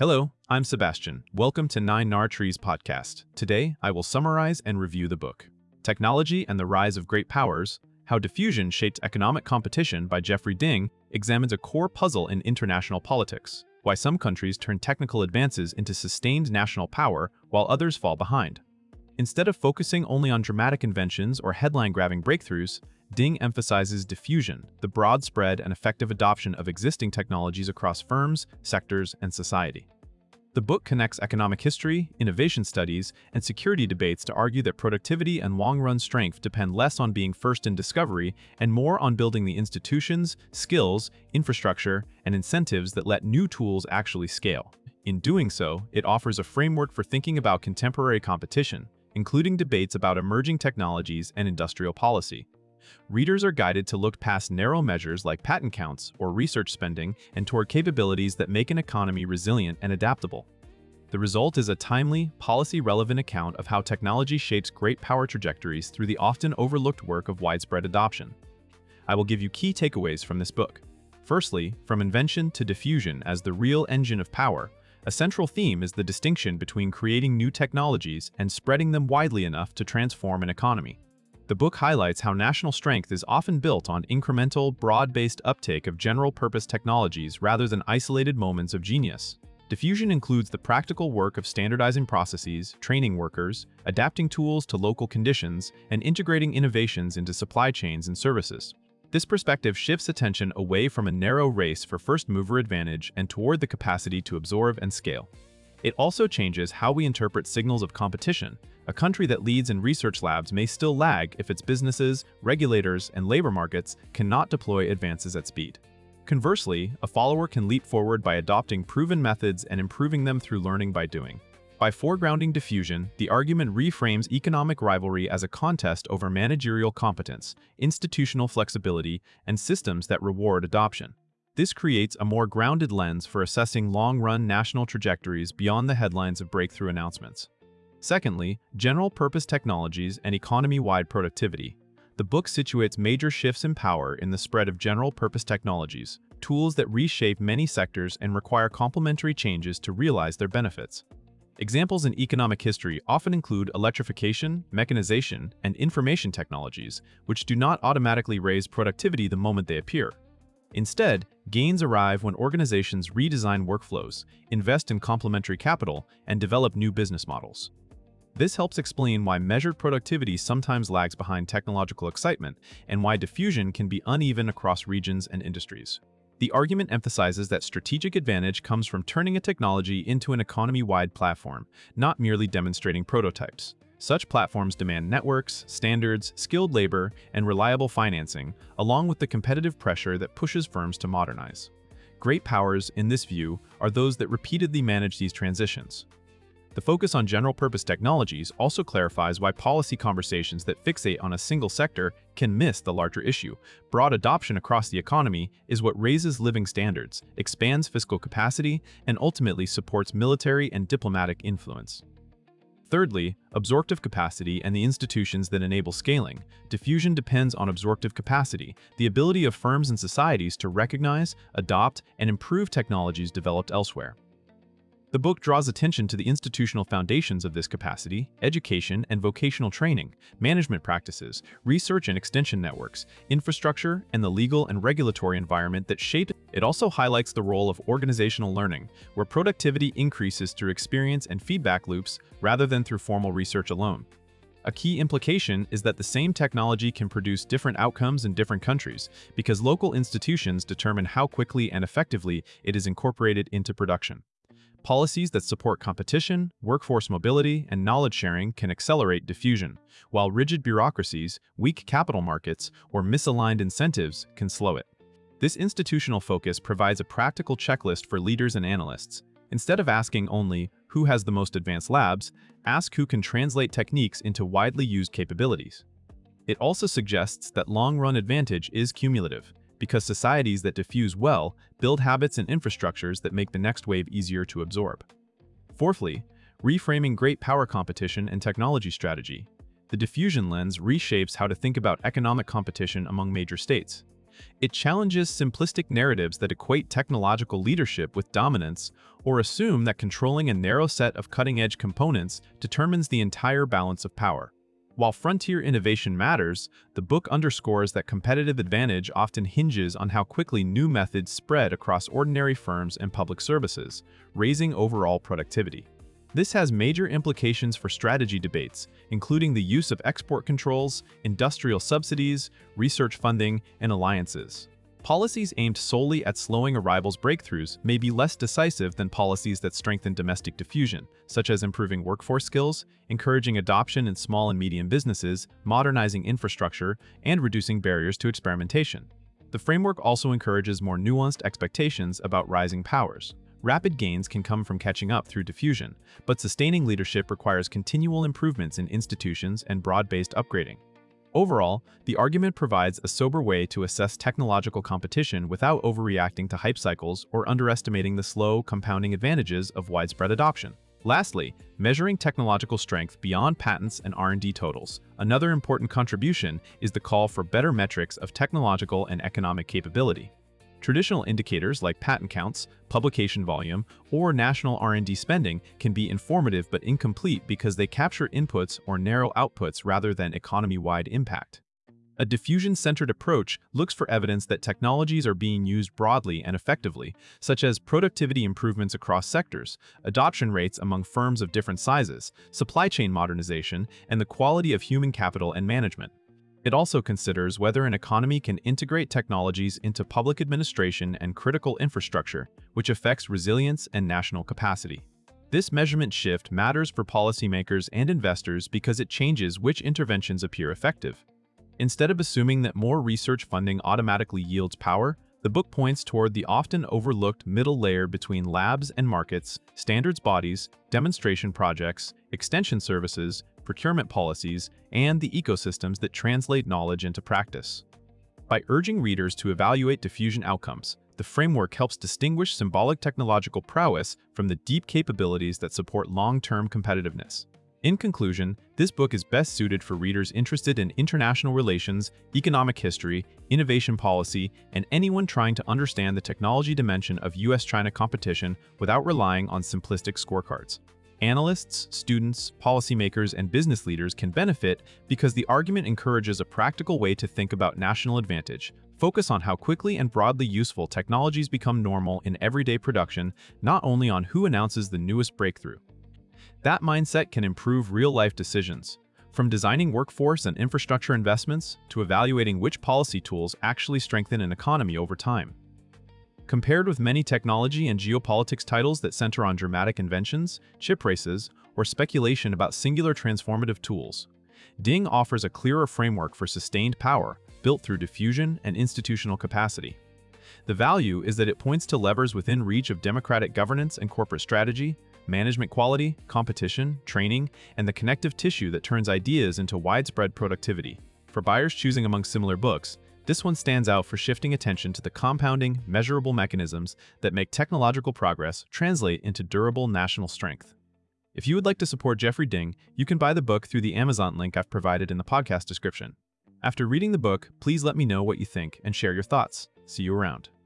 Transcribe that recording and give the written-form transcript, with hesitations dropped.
Hello, I'm Sebastian. Welcome to 9 Trees podcast. Today, I will summarize and review the book, Technology and the Rise of Great Powers, How Diffusion Shaped Economic Competition by Jeffrey Ding examines a core puzzle in international politics, why some countries turn technical advances into sustained national power while others fall behind. Instead of focusing only on dramatic inventions or headline-grabbing breakthroughs, Ding emphasizes diffusion, the broad spread and effective adoption of existing technologies across firms, sectors, and society. The book connects economic history, innovation studies, and security debates to argue that productivity and long-run strength depend less on being first in discovery and more on building the institutions, skills, infrastructure, and incentives that let new tools actually scale. In doing so, it offers a framework for thinking about contemporary competition, including debates about emerging technologies and industrial policy. Readers are guided to look past narrow measures like patent counts or research spending and toward capabilities that make an economy resilient and adaptable. The result is a timely, policy-relevant account of how technology shapes great power trajectories through the often overlooked work of widespread adoption. I will give you key takeaways from this book. Firstly, from invention to diffusion as the real engine of power, a central theme is the distinction between creating new technologies and spreading them widely enough to transform an economy. The book highlights how national strength is often built on incremental, broad-based uptake of general-purpose technologies rather than isolated moments of genius. Diffusion includes the practical work of standardizing processes, training workers, adapting tools to local conditions, and integrating innovations into supply chains and services. This perspective shifts attention away from a narrow race for first-mover advantage and toward the capacity to absorb and scale. It also changes how we interpret signals of competition. A country that leads in research labs may still lag if its businesses, regulators, and labor markets cannot deploy advances at speed. Conversely, a follower can leap forward by adopting proven methods and improving them through learning by doing. By foregrounding diffusion, the argument reframes economic rivalry as a contest over managerial competence, institutional flexibility, and systems that reward adoption. This creates a more grounded lens for assessing long-run national trajectories beyond the headlines of breakthrough announcements. Secondly, general-purpose technologies and economy-wide productivity. The book situates major shifts in power in the spread of general-purpose technologies, tools that reshape many sectors and require complementary changes to realize their benefits. Examples in economic history often include electrification, mechanization, and information technologies, which do not automatically raise productivity the moment they appear. Instead, gains arrive when organizations redesign workflows, invest in complementary capital, and develop new business models. This helps explain why measured productivity sometimes lags behind technological excitement and why diffusion can be uneven across regions and industries. The argument emphasizes that strategic advantage comes from turning a technology into an economy-wide platform, not merely demonstrating prototypes. Such platforms demand networks, standards, skilled labor, and reliable financing, along with the competitive pressure that pushes firms to modernize. Great powers, in this view, are those that repeatedly manage these transitions. The focus on general-purpose technologies also clarifies why policy conversations that fixate on a single sector can miss the larger issue. Broad adoption across the economy is what raises living standards, expands fiscal capacity, and ultimately supports military and diplomatic influence. Thirdly, absorptive capacity and the institutions that enable scaling. Diffusion depends on absorptive capacity, the ability of firms and societies to recognize, adopt, and improve technologies developed elsewhere. The book draws attention to the institutional foundations of this capacity: education and vocational training, management practices, research and extension networks, infrastructure, and the legal and regulatory environment that shape it. It also highlights the role of organizational learning, where productivity increases through experience and feedback loops rather than through formal research alone. A key implication is that the same technology can produce different outcomes in different countries, because local institutions determine how quickly and effectively it is incorporated into production. Policies that support competition, workforce mobility, and knowledge sharing can accelerate diffusion, while rigid bureaucracies, weak capital markets, or misaligned incentives can slow it. This institutional focus provides a practical checklist for leaders and analysts. Instead of asking only, who has the most advanced labs, ask who can translate techniques into widely used capabilities. It also suggests that long-run advantage is cumulative, because societies that diffuse well build habits and infrastructures that make the next wave easier to absorb. Fourthly, reframing great power competition and technology strategy. The diffusion lens reshapes how to think about economic competition among major states. It challenges simplistic narratives that equate technological leadership with dominance or assume that controlling a narrow set of cutting-edge components determines the entire balance of power. While frontier innovation matters, the book underscores that competitive advantage often hinges on how quickly new methods spread across ordinary firms and public services, raising overall productivity. This has major implications for strategy debates, including the use of export controls, industrial subsidies, research funding, and alliances. Policies aimed solely at slowing a rival's breakthroughs may be less decisive than policies that strengthen domestic diffusion, such as improving workforce skills, encouraging adoption in small and medium businesses, modernizing infrastructure, and reducing barriers to experimentation. The framework also encourages more nuanced expectations about rising powers. Rapid gains can come from catching up through diffusion, but sustaining leadership requires continual improvements in institutions and broad-based upgrading. Overall, the argument provides a sober way to assess technological competition without overreacting to hype cycles or underestimating the slow, compounding advantages of widespread adoption. Lastly, measuring technological strength beyond patents and R&D totals. Another important contribution is the call for better metrics of technological and economic capability. Traditional indicators like patent counts, publication volume, or national R&D spending can be informative but incomplete because they capture inputs or narrow outputs rather than economy-wide impact. A diffusion-centered approach looks for evidence that technologies are being used broadly and effectively, such as productivity improvements across sectors, adoption rates among firms of different sizes, supply chain modernization, and the quality of human capital and management. It also considers whether an economy can integrate technologies into public administration and critical infrastructure, which affects resilience and national capacity. This measurement shift matters for policymakers and investors because it changes which interventions appear effective. Instead of assuming that more research funding automatically yields power, the book points toward the often overlooked middle layer between labs and markets, standards bodies, demonstration projects, extension services, procurement policies, and the ecosystems that translate knowledge into practice. By urging readers to evaluate diffusion outcomes, the framework helps distinguish symbolic technological prowess from the deep capabilities that support long-term competitiveness. In conclusion, this book is best suited for readers interested in international relations, economic history, innovation policy, and anyone trying to understand the technology dimension of US-China competition without relying on simplistic scorecards. Analysts, students, policymakers, and business leaders can benefit because the argument encourages a practical way to think about national advantage, focus on how quickly and broadly useful technologies become normal in everyday production, not only on who announces the newest breakthrough. That mindset can improve real-life decisions, from designing workforce and infrastructure investments to evaluating which policy tools actually strengthen an economy over time. Compared with many technology and geopolitics titles that center on dramatic inventions, chip races, or speculation about singular transformative tools, Ding offers a clearer framework for sustained power built through diffusion and institutional capacity. The value is that it points to levers within reach of democratic governance and corporate strategy, management quality, competition, training, and the connective tissue that turns ideas into widespread productivity. For buyers choosing among similar books, this one stands out for shifting attention to the compounding, measurable mechanisms that make technological progress translate into durable national strength. If you would like to support Jeffrey Ding, you can buy the book through the Amazon link I've provided in the podcast description. After reading the book, please let me know what you think and share your thoughts. See you around.